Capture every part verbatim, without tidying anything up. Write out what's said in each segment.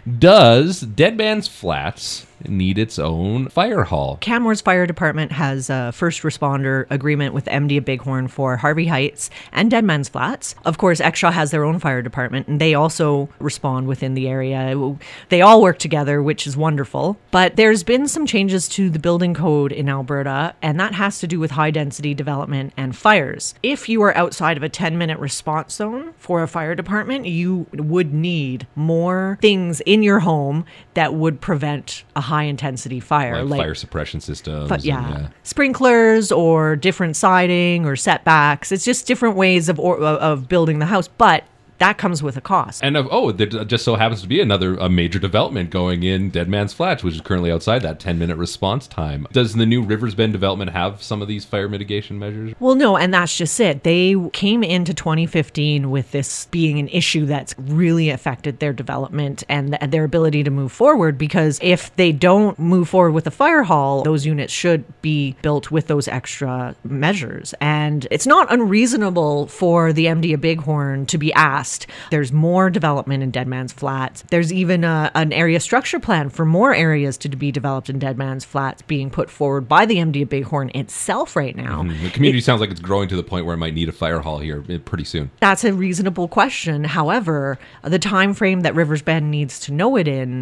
Does Dead Man's Flats need its own fire hall? Canmore's fire department has a first responder agreement with M D A Bighorn for Harvey Heights and Dead Man's Flats. Of course, Exshaw has their own fire department, and they also respond within the area. They all work together, which is wonderful. But there's been some changes to the building code in Alberta, and that has to do with high-density development and fires. If you are outside of a ten-minute response zone for a fire department, you would need more things in your home that would prevent a high-intensity fire. Like, like fire suppression systems. But yeah. And, yeah. Sprinklers or different siding or setbacks. It's just different ways of or, of building the house. But that comes with a cost. And of, oh, there just so happens to be another a major development going in Dead Man's Flats, which is currently outside that ten-minute response time. Does the new Rivers Bend development have some of these fire mitigation measures? Well, no, and that's just it. They came into twenty fifteen with this being an issue that's really affected their development and th- their ability to move forward, because if they don't move forward with the fire hall, those units should be built with those extra measures. And it's not unreasonable for the M D A Bighorn to be asked. There's more development in Dead Man's Flats. There's even a, an area structure plan for more areas to be developed in Dead Man's Flats being put forward by the M D A Bighorn itself right now. Mm-hmm. The community it, sounds like it's growing to the point where it might need a fire hall here pretty soon. That's a reasonable question. However, the time frame that Rivers Bend needs to know it in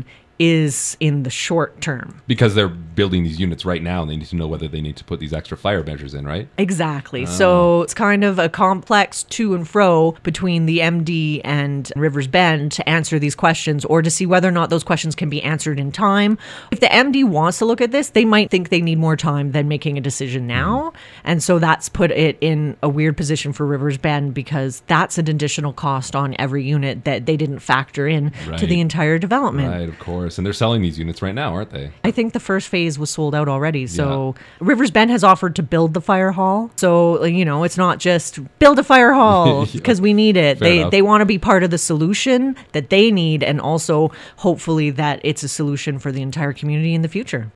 is in the short term. Because they're building these units right now and they need to know whether they need to put these extra fire measures in, right? Exactly. Oh. So it's kind of a complex to and fro between the M D and Rivers Bend to answer these questions or to see whether or not those questions can be answered in time. If the M D wants to look at this, they might think they need more time than making a decision now. Mm. And so that's put it in a weird position for Rivers Bend, because that's an additional cost on every unit that they didn't factor in right. to the entire development. Right, of course. And they're selling these units right now, aren't they? I think the first phase was sold out already. So yeah. Rivers Bend has offered to build the fire hall. So, you know, it's not just build a fire hall because yeah. we need it. Fair they enough. They want to be part of the solution that they need, and also hopefully that it's a solution for the entire community in the future.